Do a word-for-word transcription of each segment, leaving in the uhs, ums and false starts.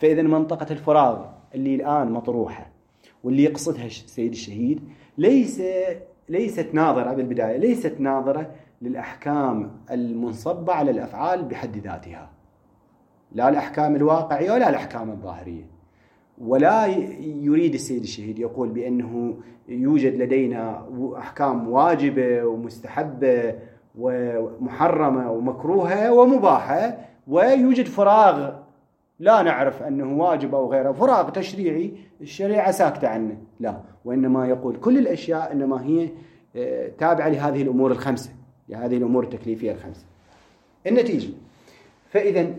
فإذا منطقة الفراغ اللي الآن مطروحة واللي يقصدها السيد الشهيد ليس ليست ناظرة بالبداية، ليست ناظرة للأحكام المنصبة على الأفعال بحد ذاتها، لا الأحكام الواقعية ولا الأحكام الظاهرية. ولا يريد السيد الشهيد يقول بأنه يوجد لدينا أحكام واجبة ومستحبة ومحرمة ومكروهة ومباحة، ويوجد فراغ لا نعرف أنه واجب أو غيره، فراغ تشريعي الشريعة ساكتة عنه. لا، وإنما يقول كل الأشياء إنما هي تابعة لهذه الأمور الخمسة، لهذه الأمور التكليفية الخمسة. النتيجة، فإذا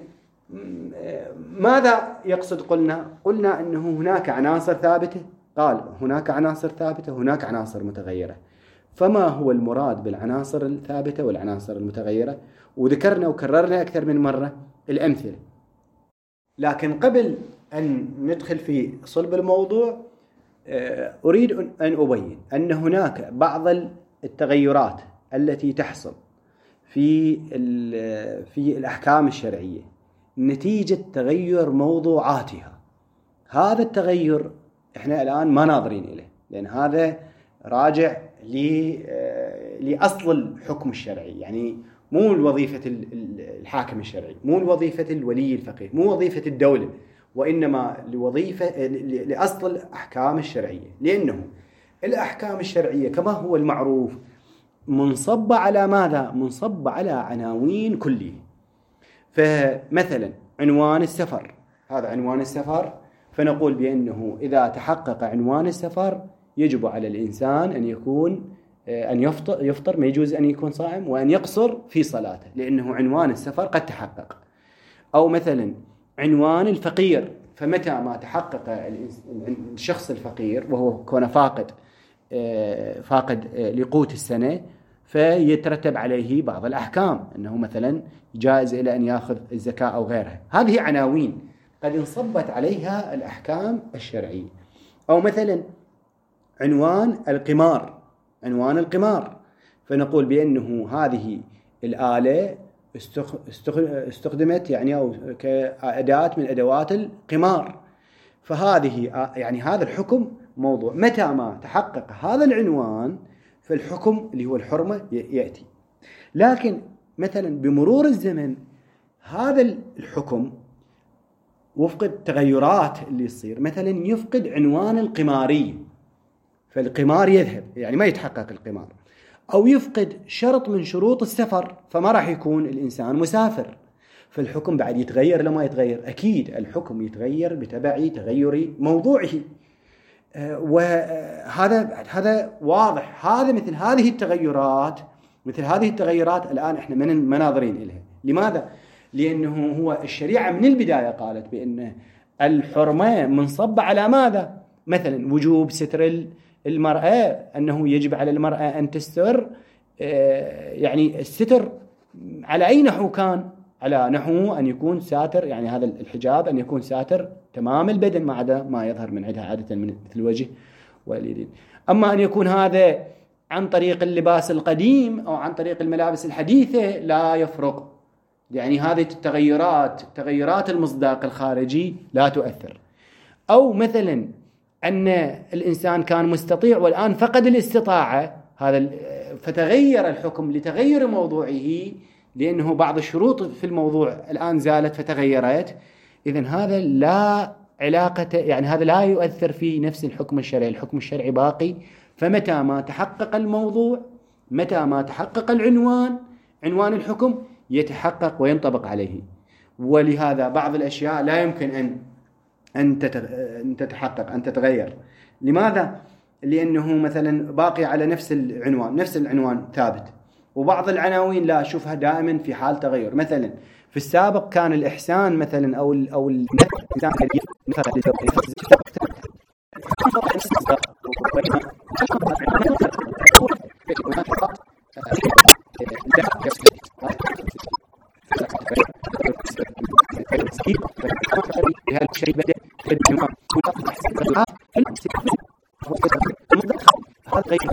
ماذا يقصد؟ قلنا قلنا أنه هناك عناصر ثابتة، قال هناك عناصر ثابتة، هناك عناصر متغيرة. فما هو المراد بالعناصر الثابتة والعناصر المتغيرة؟ وذكرنا وكررنا أكثر من مرة الأمثلة. لكن قبل أن ندخل في صلب الموضوع أريد أن أبين أن هناك بعض التغيرات التي تحصل في في الأحكام الشرعية نتيجة تغير موضوعاتها. هذا التغير إحنا الآن ما ناظرين إليه، لأن هذا راجع لأصل الحكم الشرعي، يعني مو الوظيفة الحاكم الشرعي، مو الوظيفة الولي الفقيه، مو وظيفة الدولة، وإنما لوظيفة لأصل الأحكام الشرعية. لأنه الأحكام الشرعية كما هو المعروف منصبة على ماذا؟ منصبة على عناوين كلية. فمثلا عنوان السفر، هذا عنوان السفر، فنقول بأنه إذا تحقق عنوان السفر يجب على الإنسان أن يكون أن يفطر, يفطر ما يجوز أن يكون صائم، وأن يقصر في صلاته لأنه عنوان السفر قد تحقق. أو مثلا عنوان الفقير، فمتى ما تحقق الشخص الفقير وهو كون فاقد فاقد لقوت السنة فيترتب عليه بعض الأحكام، أنه مثلا جائز إلى أن يأخذ الزكاة أو غيرها. هذه عناوين قد انصبت عليها الأحكام الشرعية. أو مثلا عنوان القمار، عنوان القمار، فنقول بأنه هذه الآلة استخدمت يعني أو كأداة من أدوات القمار، فهذه يعني هذا الحكم موضوع. متى ما تحقق هذا العنوان فالحكم اللي هو الحرمة يأتي. لكن مثلا بمرور الزمن هذا الحكم وفق التغيرات اللي يصير، مثلا يفقد عنوان القماري فالقمار يذهب، يعني ما يتحقق القمار. أو يفقد شرط من شروط السفر فما راح يكون الإنسان مسافر، فالحكم بعد يتغير. لما يتغير أكيد الحكم يتغير بتبع تغير موضوعه. وهذا هذا واضح. هذا مثل هذه التغيرات مثل هذه التغيرات الآن إحنا من مناظرين إليها. لماذا؟ لأنه هو الشريعة من البداية قالت بأن الحرمة منصبة على ماذا؟ مثلا وجوب ستر المرأة، أنه يجب على المرأة أن تستر، يعني الستر على أي نحو كان، على نحو أن يكون ساتر، يعني هذا الحجاب أن يكون ساتر تمام البدن ما عدا ما يظهر من عندها عادة من مثل الوجه واليدين. أما أن يكون هذا عن طريق اللباس القديم أو عن طريق الملابس الحديثة لا يفرق، يعني هذه التغيرات تغيرات المصداق الخارجي لا تؤثر. أو مثلا أن الإنسان كان مستطيع والآن فقد الاستطاعة، هذا فتغير الحكم لتغير موضوعه، لأنه بعض الشروط في الموضوع الآن زالت فتغيرت. إذن هذا لا علاقة، يعني هذا لا يؤثر في نفس الحكم الشرعي. الحكم الشرعي باقي. فمتى ما تحقق الموضوع، متى ما تحقق العنوان، عنوان الحكم يتحقق وينطبق عليه. ولهذا بعض الأشياء لا يمكن أن أن تتحقق أن تتغير. لماذا؟ لأنه مثلا باقي على نفس العنوان، نفس العنوان ثابت. وبعض العناوين لا أشوفها دائما في حال تغير. مثلا في السابق كان الإحسان مثلا أو ال أو الإنسان هذا الشيء بدأ بالجماع هذا غير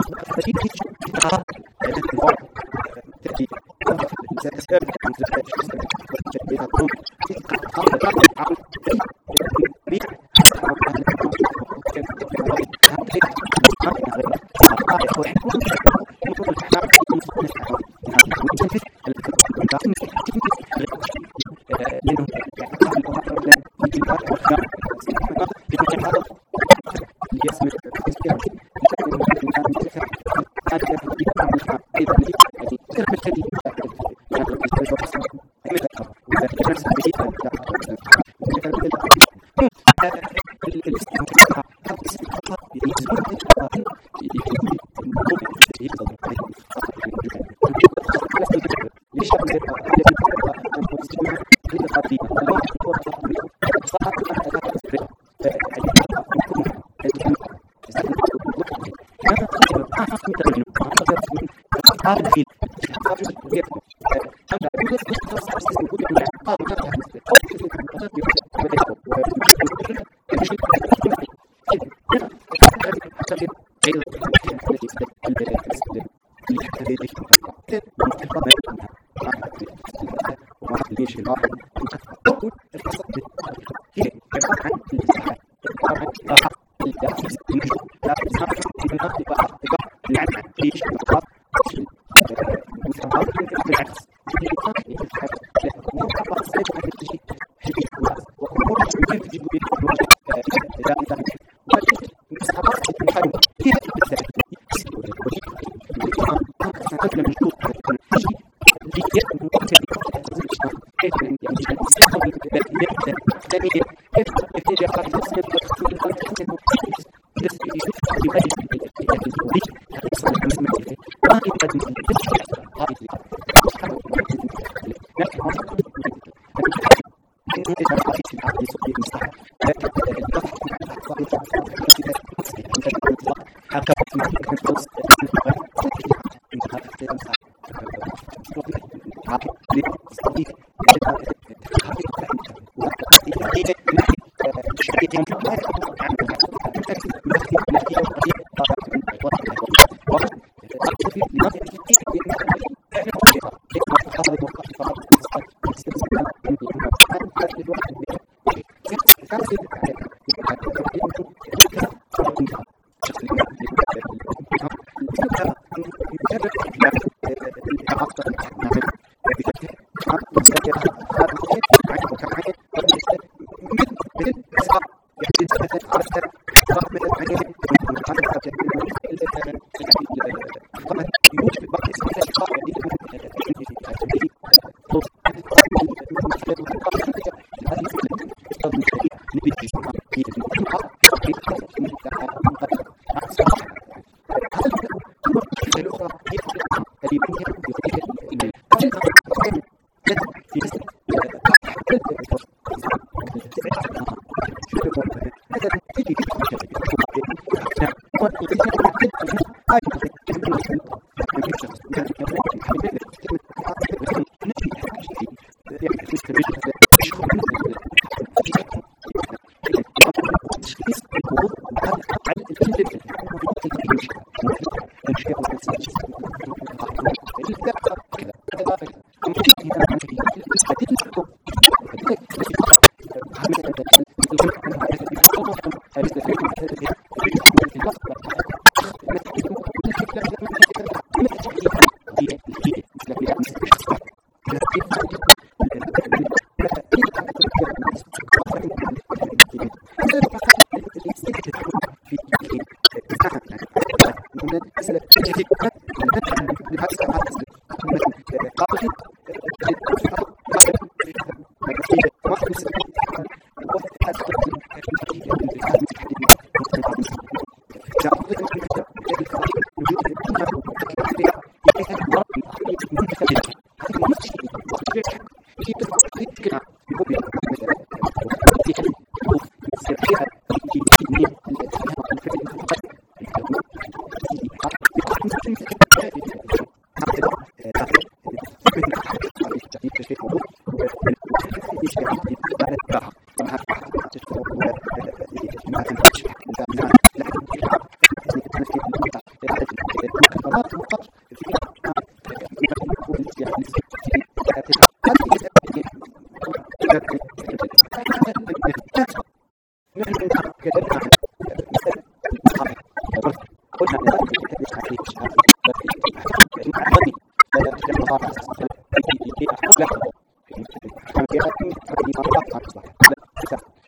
لا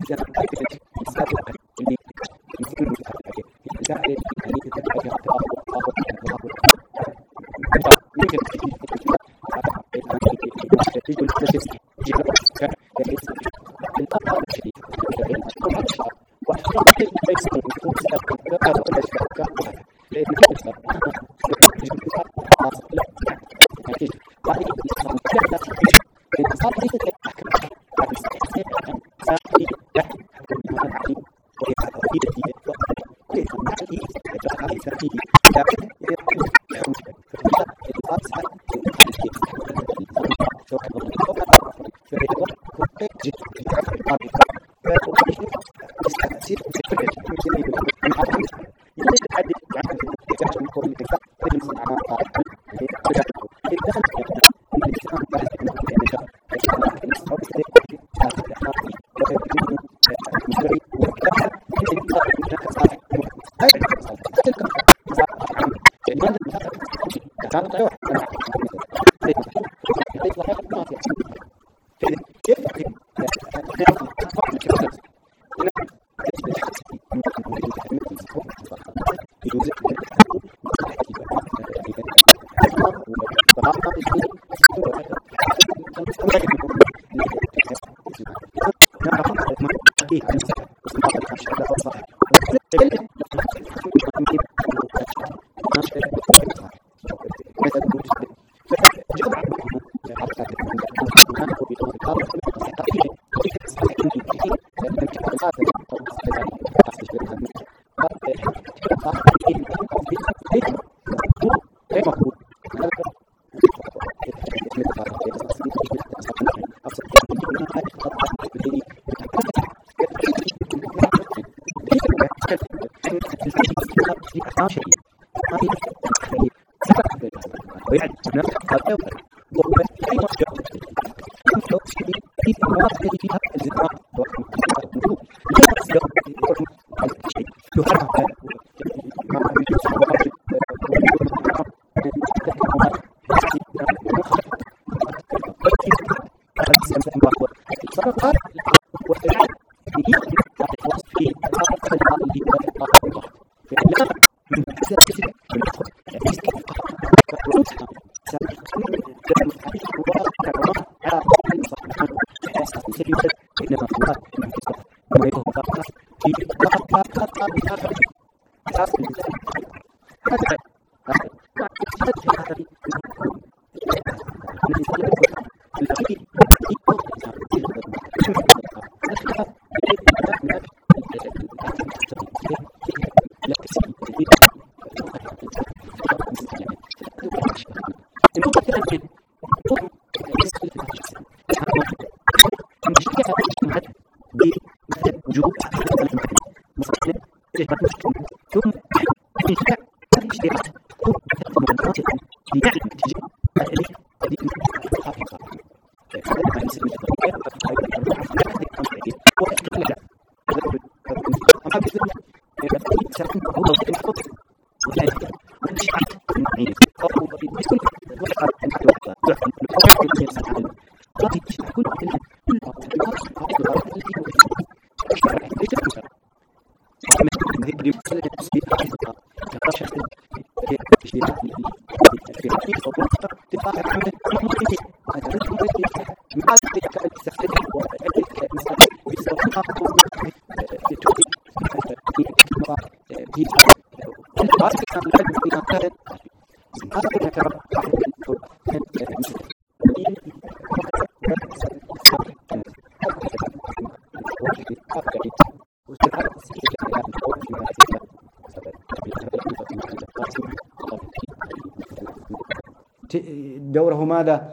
دوره ماذا؟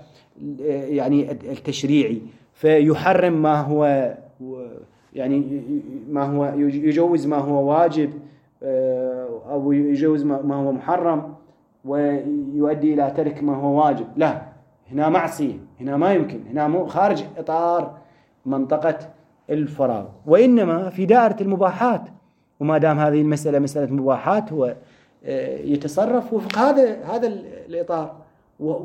يعني التشريعي، فيحرم ما هو يعني ما هو يجوز ما هو واجب أو يجوز ما هو محرم ويؤدي إلى ترك ما هو واجب. لا، هنا معصية، هنا ما يمكن، هنا مو خارج إطار منطقة الفراغ، وإنما في دائرة المباحات. وما دام هذه المسألة مسألة مباحات هو يتصرف وفق هذا هذا الإطار.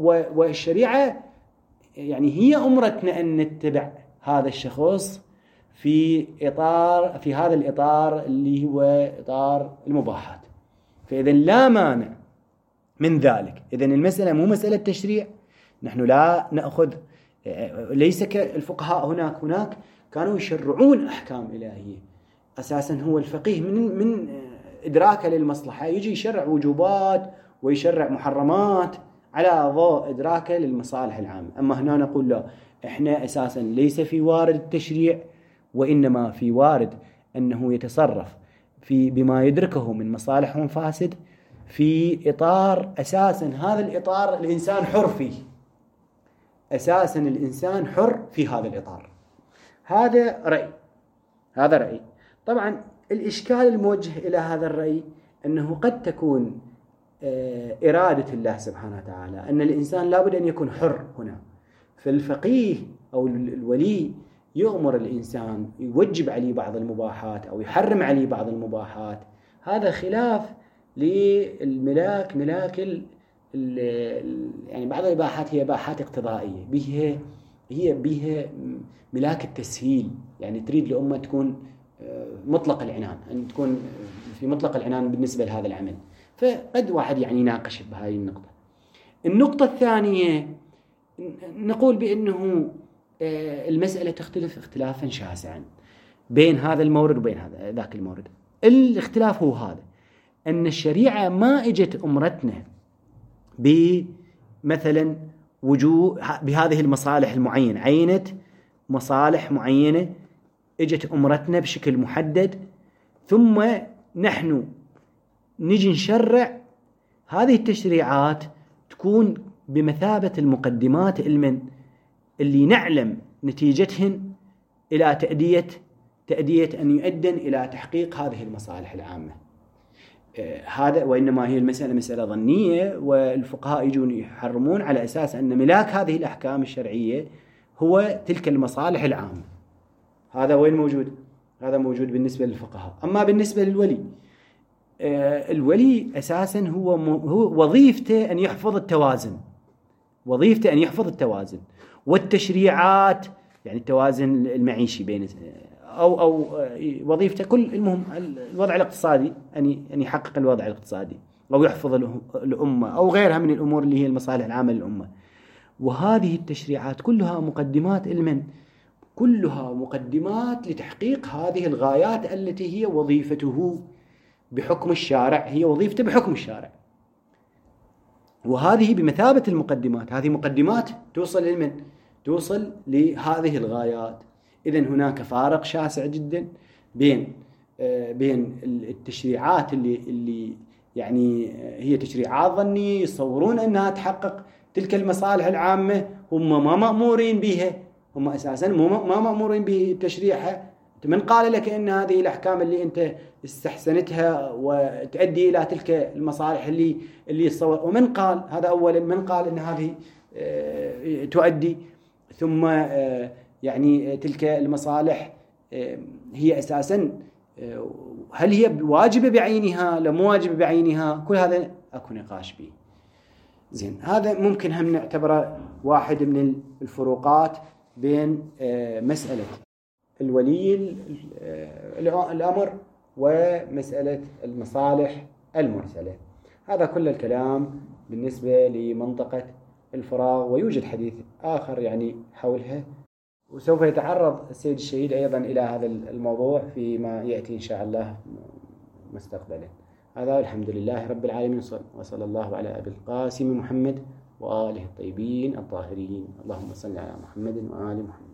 والشريعة يعني هي أمرتنا أن نتبع هذا الشخص في إطار في هذا الإطار اللي هو إطار المباحات. فإذا لا مانع من ذلك. إذا المسألة مو مسألة تشريع، نحن لا نأخذ، ليس كالفقهاء هناك هناك كانوا يشرعون أحكام إلهية. أساسا هو الفقيه من من إدراكه للمصلحة يجي يشرع وجوبات ويشرع محرمات على ضوء إدراكه للمصالح العامة. أما هنا نقول لا، إحنا أساسا ليس في وارد التشريع، وإنما في وارد أنه يتصرف في بما يدركه من مصالح ومفاسد في إطار أساسا هذا الإطار الإنسان حر فيه. أساسا الإنسان حر في هذا الإطار. هذا رأي هذا رأي طبعا الإشكال الموجه إلى هذا الرأي أنه قد تكون إرادة الله سبحانه وتعالى أن الإنسان لابد أن يكون حر هنا. فالفقيه أو الولي يؤمر الإنسان، يوجب عليه بعض المباحات أو يحرم عليه بعض المباحات. هذا خلاف للملاك، ملاك ال يعني بعض الإباحات هي إباحات اقتضائية، بها هي بها ملاك التسهيل، يعني تريد الأمة تكون مطلق العنان، أن تكون في مطلق العنان بالنسبة لهذا العمل. فقد واحد يعني يناقش بهذه النقطة. النقطة الثانية نقول بأنه المسألة تختلف اختلافا شاسعا بين هذا المورد وبين هذا ذاك المورد. الاختلاف هو هذا، أن الشريعة ما اجت أمرتنا بمثلا وجوه بهذه المصالح المعينة، عينت مصالح معينة اجت أمرتنا بشكل محدد، ثم نحن نجي نشرع هذه التشريعات تكون بمثابة المقدمات المن اللي نعلم نتيجتهن إلى تأدية تأدية أن يؤدن إلى تحقيق هذه المصالح العامة. آه هذا وإنما هي المسألة مسألة ظنية، والفقهاء يجون يحرمون على أساس أن ملاك هذه الأحكام الشرعية هو تلك المصالح العامة. هذا وين موجود؟ هذا موجود بالنسبة للفقهاء. أما بالنسبة للولي، آه الولي أساسا هو هو وظيفته أن يحفظ التوازن، وظيفته أن يحفظ التوازن والتشريعات، يعني التوازن المعيشي بين أو أو وظيفته كل المهم الوضع الاقتصادي، أن أن يحقق الوضع الاقتصادي أو يحفظ الأمة أو غيرها من الأمور اللي هي المصالح العامة للأمة. وهذه التشريعات كلها مقدمات علما، كلها مقدمات لتحقيق هذه الغايات التي هي وظيفته بحكم الشارع، هي وظيفته بحكم الشارع. وهذه بمثابة المقدمات، هذه مقدمات توصل لمن؟ توصل لهذه الغايات. إذن هناك فارق شاسع جدا بين آه بين التشريعات اللي اللي يعني هي تشريعات ظنية يصورون أنها تحقق تلك المصالح العامة، هم ما مأمورين بها، هم أساسا ما مأمورين بتشريعها. من قال لك أن هذه الأحكام اللي أنت استحسنتها وتؤدي إلى تلك المصالح اللي اللي يصور؟ ومن قال هذا أولا؟ من قال أن هذه تؤدي ثم يعني تلك المصالح هي أساسا هل هي واجبة بعينها لا مو واجبة بعينها؟ كل هذا أكو نقاش به. زين، هذا ممكن هم نعتبره واحد من الفروقات بين مسألة الولي الأمر ومسألة المصالح المرسلة. هذا كل الكلام بالنسبة لمنطقة الفراغ، ويوجد حديث آخر يعني حولها، وسوف يتعرض السيد الشهيد أيضا إلى هذا الموضوع فيما يأتي إن شاء الله مستقبلا. هذا الحمد لله رب العالمين، وصلى الله على أبي القاسم محمد وآله الطيبين الطاهرين. اللهم صل على محمد وآل محمد.